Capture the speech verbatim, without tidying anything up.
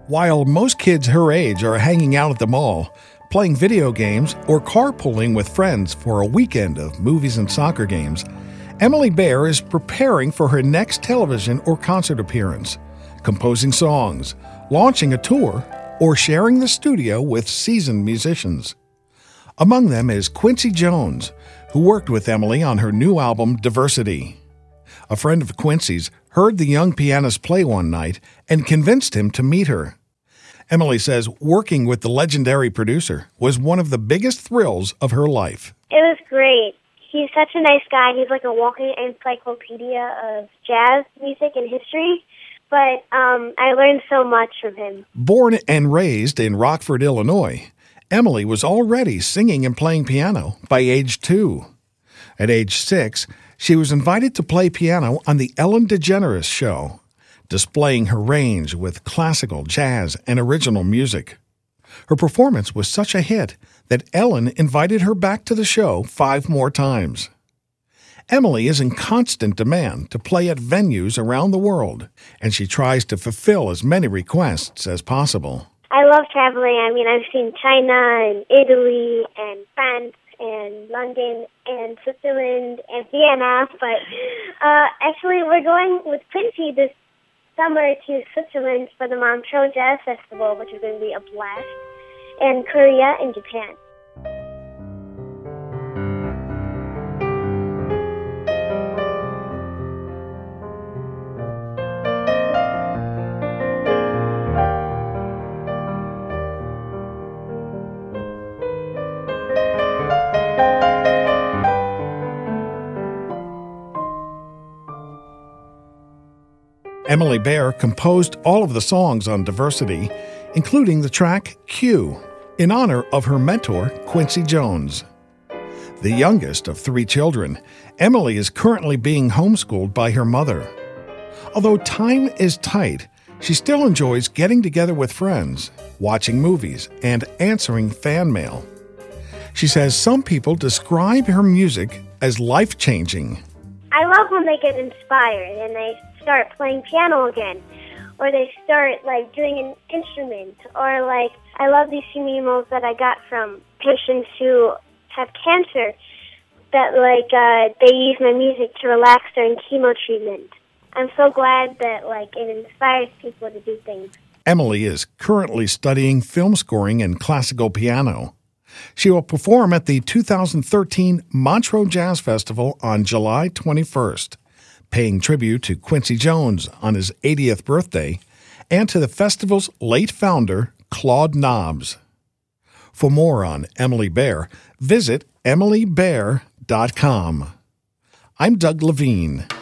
While most kids her age are hanging out at the mall, playing video games, or carpooling with friends for a weekend of movies and soccer games, Emily Baer is preparing for her next television or concert appearance, composing songs, launching a tour, or sharing the studio with seasoned musicians. Among them is Quincy Jones, who worked with Emily on her new album, Diversity. A friend of Quincy's heard the young pianist play one night and convinced him to meet her. Emily says working with the legendary producer was one of the biggest thrills of her life. It was great. He's such a nice guy. He's like a walking encyclopedia of jazz music and history, but um, I learned so much from him. Born and raised in Rockford, Illinois, Emily was already singing and playing piano by age two. At age six, she was invited to play piano on the Ellen DeGeneres Show, displaying her range with classical, jazz, and original music. Her performance was such a hit that Ellen invited her back to the show five more times. Emily is in constant demand to play at venues around the world, and she tries to fulfill as many requests as possible. I love traveling. I mean, I've seen China and Italy and France and London and Switzerland and Vienna, but uh, actually we're going with Quincy this summer to Switzerland for the Montreux Jazz Festival, which is going to be a blast, and Korea and Japan. Emily Baer composed all of the songs on Diversity, including the track Q, in honor of her mentor, Quincy Jones. The youngest of three children, Emily is currently being homeschooled by her mother. Although time is tight, she still enjoys getting together with friends, watching movies, and answering fan mail. She says some people describe her music as life-changing. I love when they get inspired and they start playing piano again, or they start like doing an instrument, or like I love these emails that I got from patients who have cancer that like uh, they use my music to relax during chemo treatment. I'm so glad that like it inspires people to do things. Emily is currently studying film scoring and classical piano. She will perform at the two thousand thirteen Montreux Jazz Festival on July twenty-first, paying tribute to Quincy Jones on his eightieth birthday and to the festival's late founder, Claude Nobbs. For more on Emily Baer, visit emily baer dot com. I'm Doug Levine.